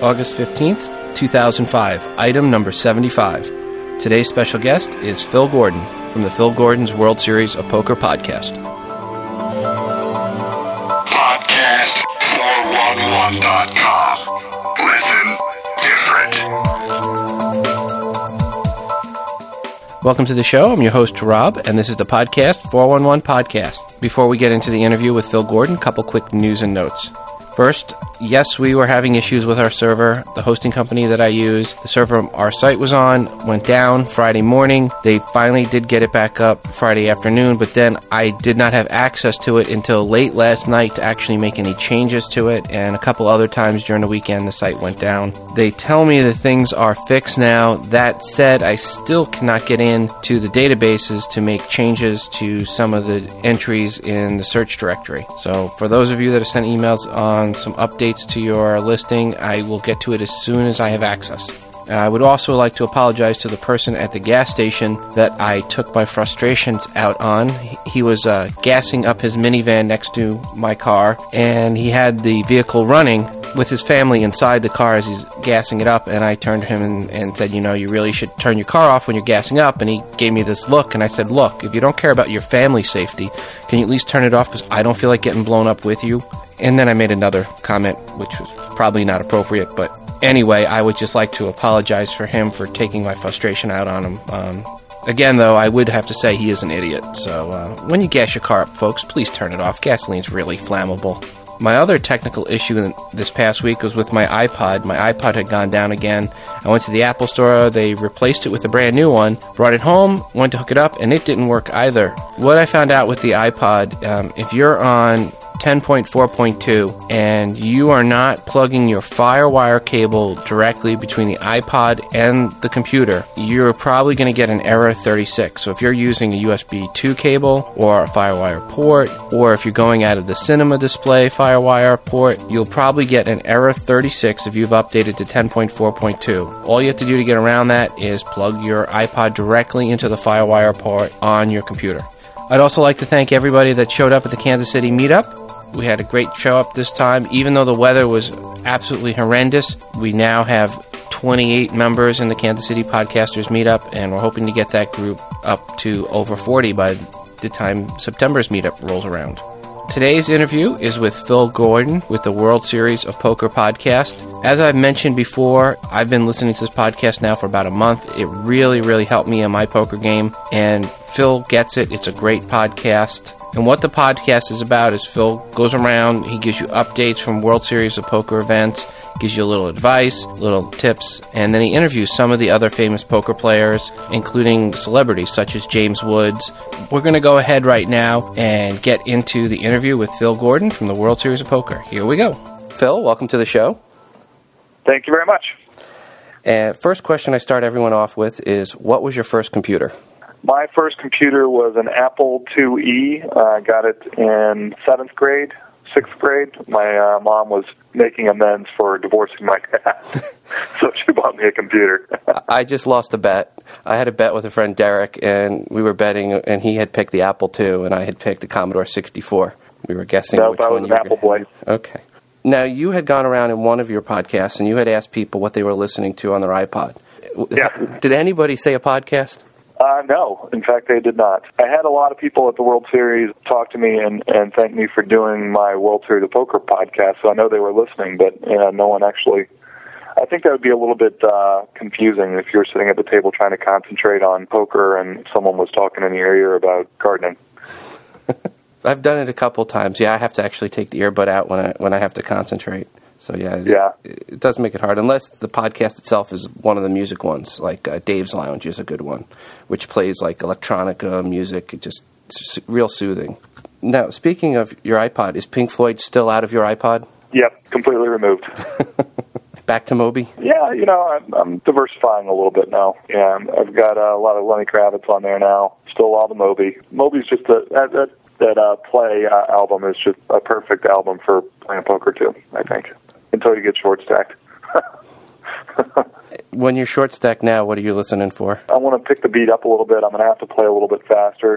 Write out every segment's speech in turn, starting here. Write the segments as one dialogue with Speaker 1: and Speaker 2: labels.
Speaker 1: August 15th, 2005, item number 75. Today's special guest is Phil Gordon from the Phil Gordon's World Series of Poker podcast.
Speaker 2: Podcast411.com. Listen different.
Speaker 1: Welcome to the show. I'm your host, Rob, and this is the Podcast 411 podcast. Before we get into the interview with Phil Gordon, a couple quick news and notes. First, yes, we were having issues with our server. The hosting company that I use, the server our site was on, went down Friday morning. They finally did get it back up Friday afternoon, but then I did not have access to it until late last night to actually make any changes to it, and a couple other times during the weekend the site went down. They tell me that things are fixed now. That said, I still cannot get into the databases to make changes to some of the entries in the search directory. So for those of you that have sent emails on some updates to your listing, I will get to it as soon as I have access. I would also like to apologize to the person at the gas station that I took my frustrations out on. He was gassing up his minivan next to my car, and he had the vehicle running with his family inside the car as he's gassing it up, and I turned to him and said, you really should turn your car off when you're gassing up, and he gave me this look, and I said, look, if you don't care about your family safety, can you at least turn it off, because I don't feel like getting blown up with you. And then I made another comment, which was probably not appropriate, but anyway, I would just like to apologize for him for taking my frustration out on him. Again, though, I would have to say he is an idiot, so when you gas your car up, folks, please turn it off. Gasoline's really flammable. My other technical issue this past week was with my iPod. My iPod had gone down again. I went to the Apple Store, they replaced it with a brand new one, brought it home, went to hook it up, and it didn't work either. What I found out with the iPod, if you're on 10.4.2 and you are not plugging your FireWire cable directly between the iPod and the computer, you're probably going to get an error 36. So if you're using a USB 2 cable or a FireWire port, or if you're going out of the Cinema Display FireWire port, you'll probably get an error 36 if you've updated to 10.4.2. All you have to do to get around that is plug your iPod directly into the FireWire port on your computer. I'd also like to thank everybody that showed up at the Kansas City meetup. We had a great show up this time. Even though the weather was absolutely horrendous, we now have 28 members in the Kansas City Podcasters meetup, and we're hoping to get that group up to over 40 by the time September's meetup rolls around. Today's interview is with Phil Gordon with the World Series of Poker podcast. As I've mentioned before, I've been listening to this podcast now for about a month. It really, really helped me in my poker game, and Phil gets it. It's a great podcast. And what the podcast is about is Phil goes around, he gives you updates from World Series of Poker events, gives you a little advice, little tips, and then he interviews some of the other famous poker players, including celebrities such as James Woods. We're going to go ahead right now and get into the interview with Phil Gordon from the World Series of Poker. Here we go. Phil, welcome to the show.
Speaker 3: Thank you very much.
Speaker 1: First question I start everyone off with is, what was your first computer?
Speaker 3: My first computer was an Apple IIe. I got it in 7th grade, 6th grade. My mom was making amends for divorcing my dad, so she bought me a computer.
Speaker 1: I just lost a bet. I had a bet with a friend, Derek, and we were betting, and he had picked the Apple II, and I had picked the Commodore 64. We were guessing which one you were.
Speaker 3: No, I was an Apple boy.
Speaker 1: Okay. Now, you had gone around in one of your podcasts, and you had asked people what they were listening to on their iPod.
Speaker 3: Yeah.
Speaker 1: Did anybody say a podcast?
Speaker 3: No, in fact, they did not. I had a lot of people at the World Series talk to me and thank me for doing my World Series of Poker podcast, so I know they were listening, but no one actually. I think that would be a little bit confusing if you're sitting at the table trying to concentrate on poker and someone was talking in your ear about gardening.
Speaker 1: I've done it a couple times. Yeah, I have to actually take the earbud out when I have to concentrate. So yeah, it does make it hard, unless the podcast itself is one of the music ones, like Dave's Lounge is a good one, which plays like electronica music, it's real soothing. Now, speaking of your iPod, is Pink Floyd still out of your iPod?
Speaker 3: Yep, completely removed.
Speaker 1: Back to Moby?
Speaker 3: Yeah, I'm diversifying a little bit now. Yeah, I've got a lot of Lenny Kravitz on there now, still all the Moby. Moby's just that Play album is just a perfect album for playing poker too, I think. Until you get short stacked.
Speaker 1: When you're short stacked now, what are you listening for?
Speaker 3: I want to pick the beat up a little bit. I'm going to have to play a little bit faster.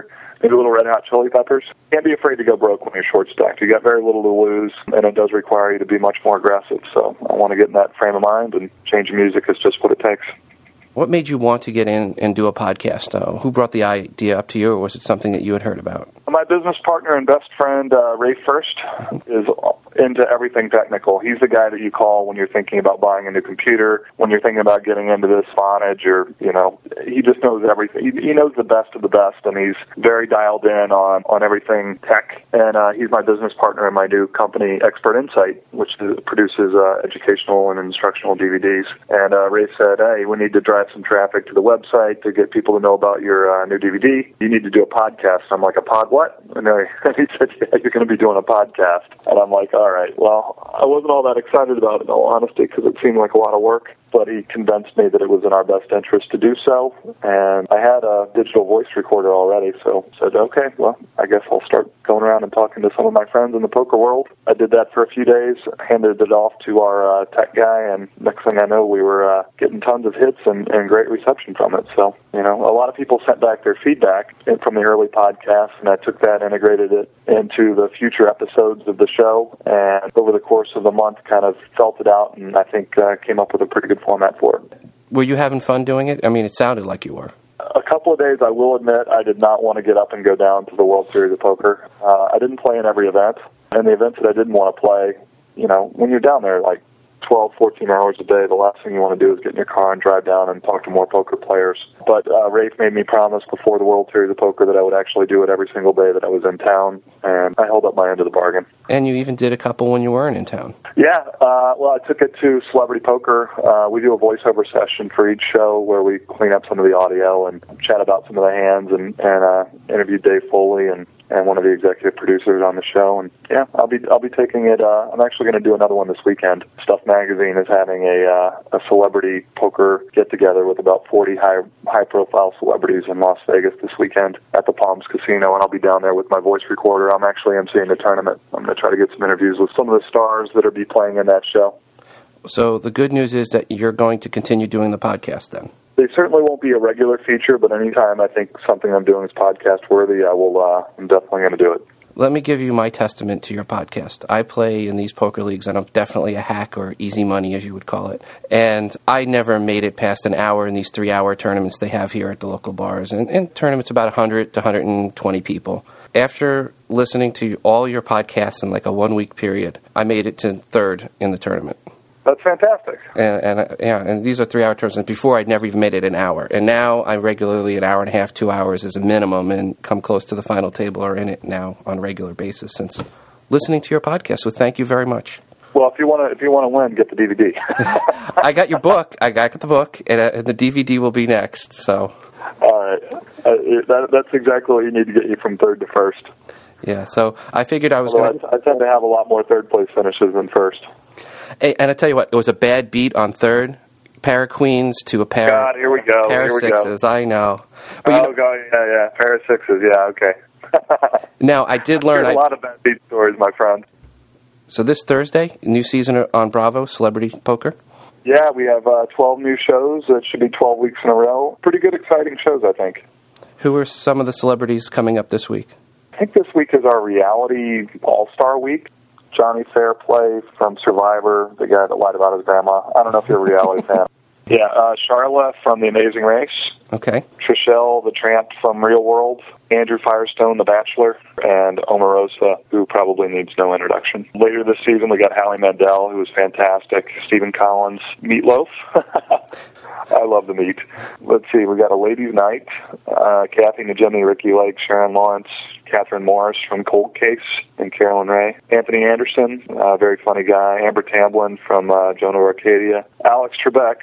Speaker 3: maybe a little Red Hot Chili Peppers. Can't be afraid to go broke when you're short-stacked. You got very little to lose, and it does require you to be much more aggressive. So I want to get in that frame of mind, and changing music is just what it takes.
Speaker 1: What made you want to get in and do a podcast? Who brought the idea up to you, or was it something that you had heard about?
Speaker 3: My business partner and best friend, Ray First, is into everything technical. He's the guy that you call when you're thinking about buying a new computer, when you're thinking about getting into this Vonage, or, he just knows everything. He knows the best of the best, and he's very dialed in on everything tech. And he's my business partner in my new company, Expert Insight, which produces educational and instructional DVDs. And Ray said, hey, we need to drive some traffic to the website to get people to know about your new DVD. You need to do a podcast. I'm like, a pod what? And he said, yeah, you're going to be doing a podcast. And I'm like, all right. Well, I wasn't all that excited about it, in all honesty, because it seemed like a lot of work. But he convinced me that it was in our best interest to do so. And I had a digital voice recorder already, so I said, okay, well, I guess I'll start going around and talking to some of my friends in the poker world. I did that for a few days, handed it off to our tech guy, and next thing I know, we were getting tons of hits and great reception from it. So, a lot of people sent back their feedback from the early podcasts, and I took that, integrated it into the future episodes of the show, and over the course of the month kind of felt it out, and I think came up with a pretty good format for it.
Speaker 1: Were you having fun doing it? I mean, it sounded like you were.
Speaker 3: A couple of days, I will admit, I did not want to get up and go down to the World Series of Poker. I didn't play in every event, and the events that I didn't want to play, when you're down there like 12, 14 hours a day, the last thing you want to do is get in your car and drive down and talk to more poker players. But Rafe made me promise before the World Series of Poker that I would actually do it every single day that I was in town, and I held up my end of the bargain.
Speaker 1: And you even did a couple when you weren't in town.
Speaker 3: Yeah, well, I took it to Celebrity Poker. We do a voiceover session for each show where we clean up some of the audio and chat about some of the hands, and interviewed Dave Foley and one of the executive producers on the show. And yeah, I'll be taking it. I'm actually going to do another one this weekend. Stuff Magazine is having a celebrity poker get together with about 40 high profile celebrities in Las Vegas this weekend at the Palms Casino, and I'll be down there with my voice recorder. I'm actually emceeing the tournament. I'm going to try to get some interviews with some of the stars that will be playing in that show. So
Speaker 1: the good news is that you're going to continue doing the podcast then.
Speaker 3: They certainly won't be a regular feature, but anytime I think something I'm doing is podcast worthy, I'm definitely going to do it.
Speaker 1: Let me give you my testament to your podcast. I play in these poker leagues, and I'm definitely a hack, or easy money, as you would call it. And I never made it past an hour in these 3-hour tournaments they have here at the local bars. And tournaments about 100 to 120 people. After listening to all your podcasts in like a 1-week period, I made it to third in the tournament.
Speaker 3: That's fantastic.
Speaker 1: And these are 3-hour tournaments. Before, I'd never even made it an hour. And now I'm regularly an hour and a half, 2 hours as a minimum, and come close to the final table or in it now on a regular basis since listening to your podcast. So thank you very much.
Speaker 3: Well, if you want to win, get the DVD.
Speaker 1: I got your book. I got the book, and the DVD will be next. So.
Speaker 3: All right. That's exactly what you need to get you from third to first.
Speaker 1: Yeah, so I figured I was
Speaker 3: going to... I tend to have a lot more third-place finishes than first.
Speaker 1: Hey, and I tell you what, it was a bad beat on third. Pair of queens to a pair.
Speaker 3: God, here we go.
Speaker 1: Pair of sixes.
Speaker 3: Go.
Speaker 1: I know.
Speaker 3: But God, yeah. Pair of sixes. Yeah, okay.
Speaker 1: Now I did learn.
Speaker 3: A lot of bad beat stories, my friend.
Speaker 1: So this Thursday, new season on Bravo, Celebrity Poker.
Speaker 3: Yeah, we have 12 new shows. It should be 12 weeks in a row. Pretty good, exciting shows, I think.
Speaker 1: Who are some of the celebrities coming up this week?
Speaker 3: I think this week is our reality all-star week. Johnny Fairplay from Survivor, the guy that lied about his grandma. I don't know if you're a reality fan. Yeah, Charla from The Amazing Race.
Speaker 1: Okay.
Speaker 3: Trishelle, the Tramp from Real World. Andrew Firestone, The Bachelor. And Omarosa, who probably needs no introduction. Later this season, we got Hallie Mandel, who was fantastic. Stephen Collins, Meatloaf. I love the meat. Let's see, we got a ladies' night. Kathy Najimy, Ricky Lake, Sharon Lawrence, Catherine Morris from Cold Case, and Carolyn Ray. Anthony Anderson, very funny guy. Amber Tamblyn from Joan of Arcadia. Alex Trebek,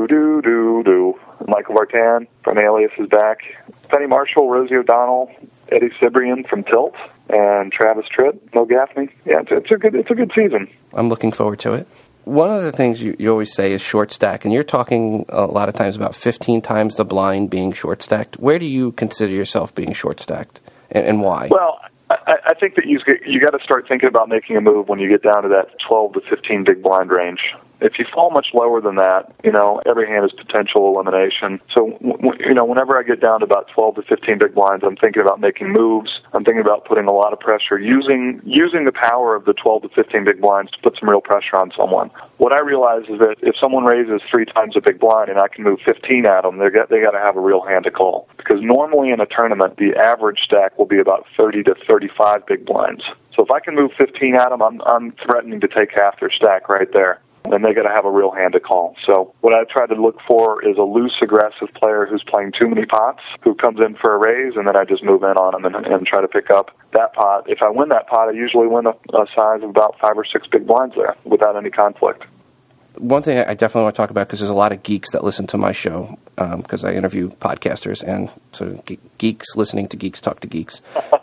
Speaker 3: do. Michael Vartan from Alias is back. Penny Marshall, Rosie O'Donnell, Eddie Cibrian from Tilt, and Travis Tritt, Mo Gaffney. Yeah, it's a good season.
Speaker 1: I'm looking forward to it. One of the things you always say is short stack, and you're talking a lot of times about 15 times the blind being short stacked. Where do you consider yourself being short stacked, and why?
Speaker 3: Well, I think that you got to start thinking about making a move when you get down to that 12 to 15 big blind range. If you fall much lower than that, every hand is potential elimination. So, whenever I get down to about 12 to 15 big blinds, I'm thinking about making moves. I'm thinking about putting a lot of pressure, using the power of the 12 to 15 big blinds to put some real pressure on someone. What I realize is that if someone raises 3 times a big blind and I can move 15 at them, they got to have a real hand to call. Because normally in a tournament, the average stack will be about 30 to 35 big blinds. So if I can move 15 at them, I'm threatening to take half their stack right there. And they got to have a real hand to call. So what I try to look for is a loose, aggressive player who's playing too many pots, who comes in for a raise, and then I just move in on them and try to pick up that pot. If I win that pot, I usually win a size of about 5 or 6 big blinds there without any conflict.
Speaker 1: One thing I definitely want to talk about, because there's a lot of geeks that listen to my show, because I interview podcasters, and so geeks listening to geeks talk to geeks.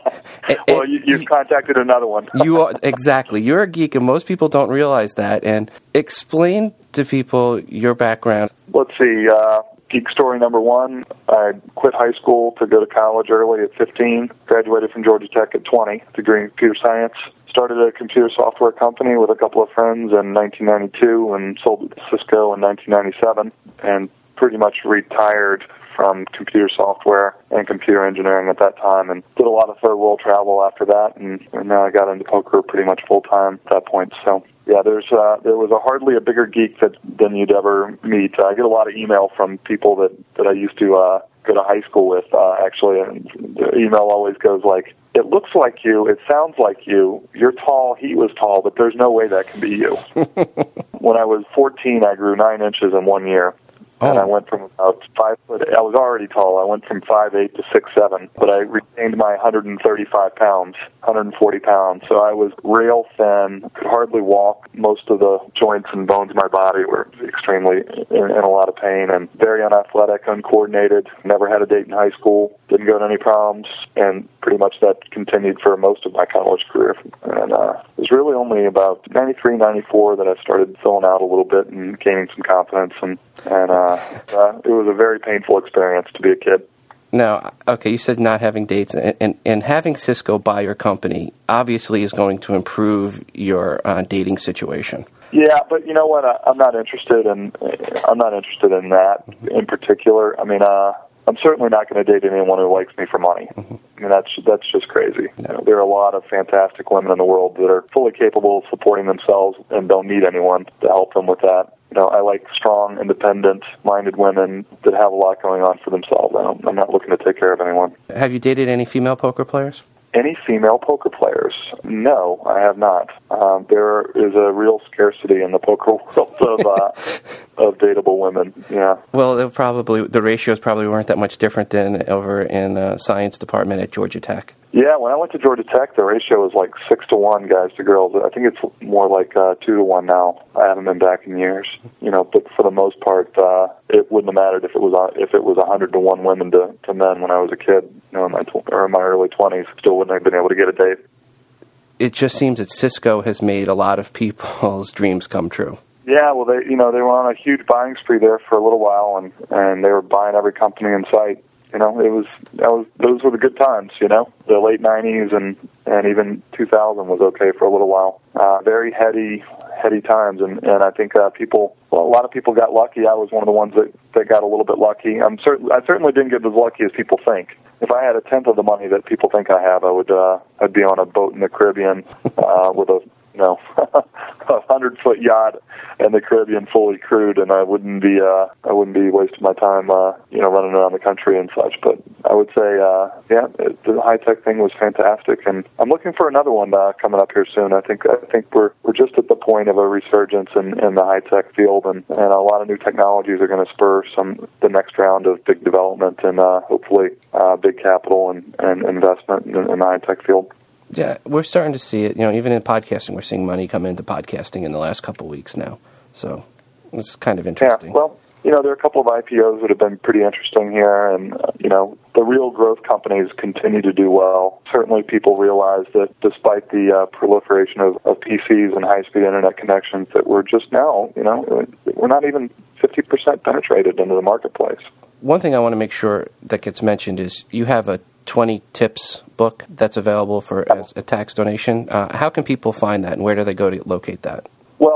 Speaker 3: Well, you've contacted another one.
Speaker 1: You are, exactly. You're a geek, and most people don't realize that. And explain to people your background.
Speaker 3: Let's see. Geek story number 1, I quit high school to go to college early at 15, graduated from Georgia Tech at 20, degree in computer science. Started a computer software company with a couple of friends in 1992 and sold it to Cisco in 1997, and pretty much retired from computer software and computer engineering at that time, and did a lot of third world travel after that, and now I got into poker pretty much full time at that point. So yeah, there was hardly a bigger geek than you'd ever meet. I get a lot of email from people that I used to go to high school with, actually, and the email always goes like, "It looks like you, it sounds like you, you're tall, he was tall, but there's no way that can be you." When I was 14, I grew 9 inches in 1 year.
Speaker 1: Oh.
Speaker 3: And I went from about 5 foot. I was already tall. I went from 5'8" to 6'7", but I retained my 135 pounds, 140 pounds. So I was rail thin, could hardly walk. Most of the joints and bones of my body were extremely in a lot of pain, and very unathletic, uncoordinated. Never had a date in high school. Didn't go to any proms, and pretty much that continued for most of my college career. And it was really only about 93, 94 that I started filling out a little bit and gaining some confidence, and it was a very painful experience to be a kid.
Speaker 1: Now, okay, you said not having dates, and having Cisco buy your company obviously is going to improve your dating situation.
Speaker 3: Yeah, but you know what? I'm not interested in that in particular. I mean, I'm certainly not going to date anyone who likes me for money. Mm-hmm. I mean, that's just crazy.
Speaker 1: No.
Speaker 3: There are a lot of fantastic women in the world that are fully capable of supporting themselves and don't need anyone to help them with that. I like strong, independent-minded women that have a lot going on for themselves. I'm not looking to take care of anyone. Have
Speaker 1: you dated any female poker players?
Speaker 3: Any female poker players? No, I have not. There is a real scarcity in the poker world of dateable women. Yeah.
Speaker 1: Well, the ratios probably weren't that much different than over in the science department at Georgia Tech.
Speaker 3: Yeah, when I went to Georgia Tech, the ratio was like 6-to-1 guys to girls. I think it's more like 2-to-1 now. I haven't been back in years, But for the most part, it wouldn't have mattered if it was 100-to-1 women to men when I was a kid, in my early 20s. Still wouldn't have been able to get a date.
Speaker 1: It just seems that Cisco has made a lot of people's dreams come true. Yeah,
Speaker 3: well, they were on a huge buying spree there for a little while, and they were buying every company in sight. Those were the good times, The late 90s and even 2000 was okay for a little while. Very heady times, and I think a lot of people got lucky. I was one of the ones that got a little bit lucky. I certainly didn't get as lucky as people think. If I had a tenth of the money that people think I have, I'd be on a boat in the Caribbean with a 100-foot yacht in the Caribbean fully crewed, and I wouldn't be wasting my time, running around the country and such. But I would say, the high-tech thing was fantastic, and I'm looking for another one coming up here soon. I think we're just at the point of a resurgence in the high-tech field, and a lot of new technologies are going to spur the next round of big development and hopefully big capital and investment in the high-tech field.
Speaker 1: Yeah, we're starting to see it. Even in podcasting, we're seeing money come into podcasting in the last couple of weeks now. So it's kind of interesting.
Speaker 3: Yeah, well, there are a couple of IPOs that have been pretty interesting here, and, the real growth companies continue to do well. Certainly people realize that despite the proliferation of PCs and high-speed internet connections, that we're just now, we're not even 50% penetrated into the marketplace.
Speaker 1: One thing I want to make sure that gets mentioned is you have a 20 tips book that's available for as a tax donation. How can people find that, and where do they go to locate that?
Speaker 3: Well,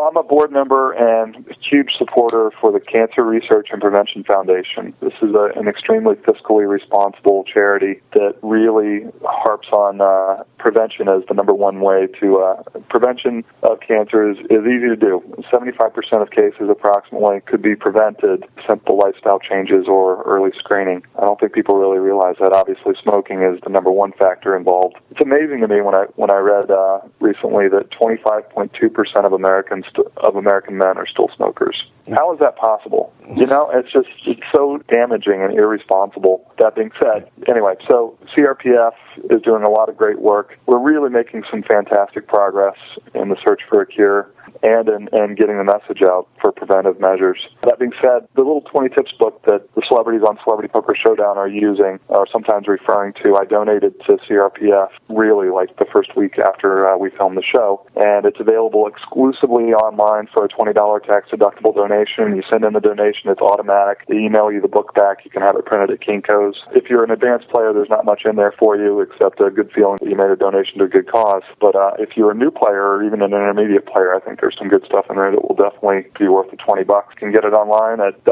Speaker 3: I'm a board member and a huge supporter for the Cancer Research and Prevention Foundation. This is an extremely fiscally responsible charity that really harps on prevention as the number one way to prevention of cancer is easy to do. 75% of cases approximately could be prevented with simple lifestyle changes or early screening. I don't think people really realize that. Obviously, smoking is the number one factor involved. It's amazing to me when I read recently that 25.2% of American men are still smokers. How is that possible? You know, it's so damaging and irresponsible. That being said, anyway, so CRPF is doing a lot of great work. We're really making some fantastic progress in the search for a cure and in getting the message out for preventive measures. That being said, the little 20 tips book that the celebrities on Celebrity Poker Showdown are using, or sometimes referring to, I donated to CRPF really like the first week after we filmed the show, and it's available exclusively online for a $20 tax-deductible donation. You send in the donation, it's automatic. They email you the book back. You can have it printed at Kinko's. If you're an advanced player, there's not much in there for you except a good feeling that you made a donation to a good cause. But if you're a new player or even an intermediate player, I think there's some good stuff in there that will definitely be worth the $20. You can get it online at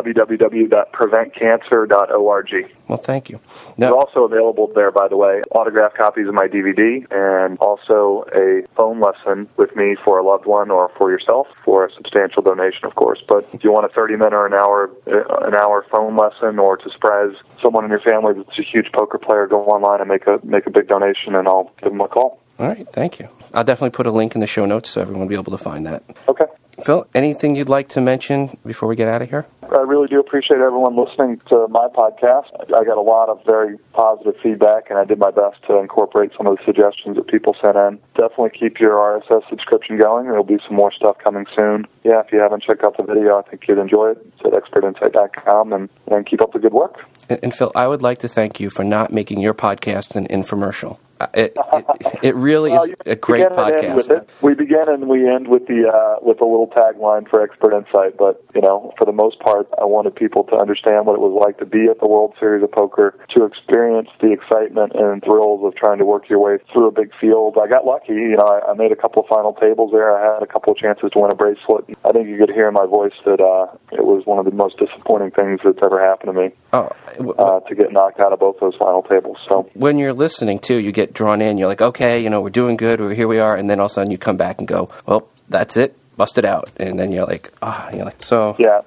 Speaker 3: www.preventcancer.org.
Speaker 1: Well, thank you.
Speaker 3: It's also available there, by the way, autographed copies of my DVD and also a phone lesson with me for a loved one or for yourself for a substantial donation, of course. But if you want a 30-minute or an hour phone lesson, or to surprise someone in your family that's a huge poker player, go online and make a big donation, and I'll give them a call.
Speaker 1: All right, thank you. I'll definitely put a link in the show notes so everyone will be able to find that.
Speaker 3: Okay.
Speaker 1: Phil, anything you'd like to mention before we get out of here?
Speaker 3: I really do appreciate everyone listening to my podcast. I got a lot of very positive feedback, and I did my best to incorporate some of the suggestions that people sent in. Definitely keep your RSS subscription going. There'll be some more stuff coming soon. Yeah, if you haven't checked out the video, I think you'd enjoy it. It's at expertinsight.com, and keep up the good work.
Speaker 1: And Phil, I would like to thank you for not making your podcast an infomercial. It really is a great podcast.
Speaker 3: We begin and we end with a little tagline for Expert Insight, but for the most part, I wanted people to understand what it was like to be at the World Series of Poker, to experience the excitement and thrills of trying to work your way through a big field. I got lucky. I made a couple of final tables there. I had a couple of chances to win a bracelet. I think you could hear in my voice that it was one of the most disappointing things that's ever happened to me. To get knocked out of both those final tables. So
Speaker 1: when you're listening too, you get drawn in. You're like, okay, we're doing good. Here we are, and then all of a sudden you come back and go, well, that's it, busted out, and then you're like, so
Speaker 3: yeah,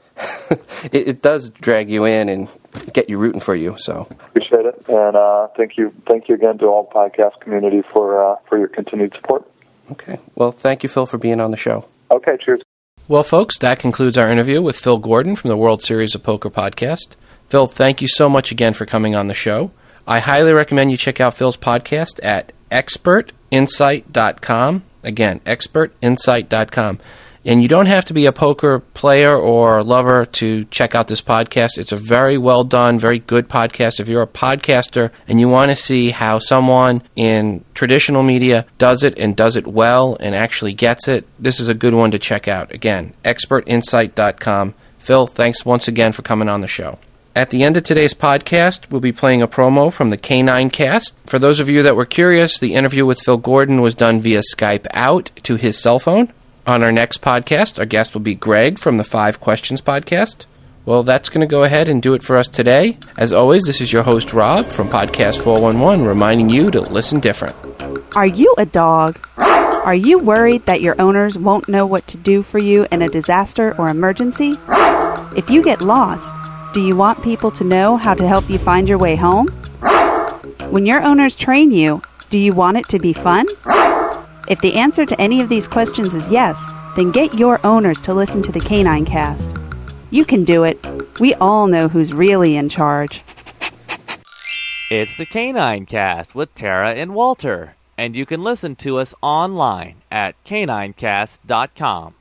Speaker 1: it does drag you in and get you rooting for you. So
Speaker 3: appreciate it, and thank you again to all the podcast community for your continued support.
Speaker 1: Okay, well, thank you, Phil, for being on the show.
Speaker 3: Okay, cheers.
Speaker 1: Well, folks, that concludes our interview with Phil Gordon from the World Series of Poker podcast. Phil, thank you so much again for coming on the show. I highly recommend you check out Phil's podcast at expertinsight.com. Again, expertinsight.com. And you don't have to be a poker player or lover to check out this podcast. It's a very well done, very good podcast. If you're a podcaster and you want to see how someone in traditional media does it and does it well and actually gets it, this is a good one to check out. Again, expertinsight.com. Phil, thanks once again for coming on the show. At the end of today's podcast, we'll be playing a promo from the K9 Cast. For those of you that were curious, the interview with Phil Gordon was done via Skype out to his cell phone. On our next podcast, our guest will be Greg from the 5 Questions podcast. Well, that's going to go ahead and do it for us today. As always, this is your host, Rob, from Podcast 411, reminding you to listen different.
Speaker 4: Are you a dog? Are you worried that your owners won't know what to do for you in a disaster or emergency? If you get lost, do you want people to know how to help you find your way home? When your owners train you, do you want it to be fun? If the answer to any of these questions is yes, then get your owners to listen to the K9 Cast. You can do it. We all know who's really in charge.
Speaker 5: It's the K9 Cast with Tara and Walter, and you can listen to us online at k9cast.com.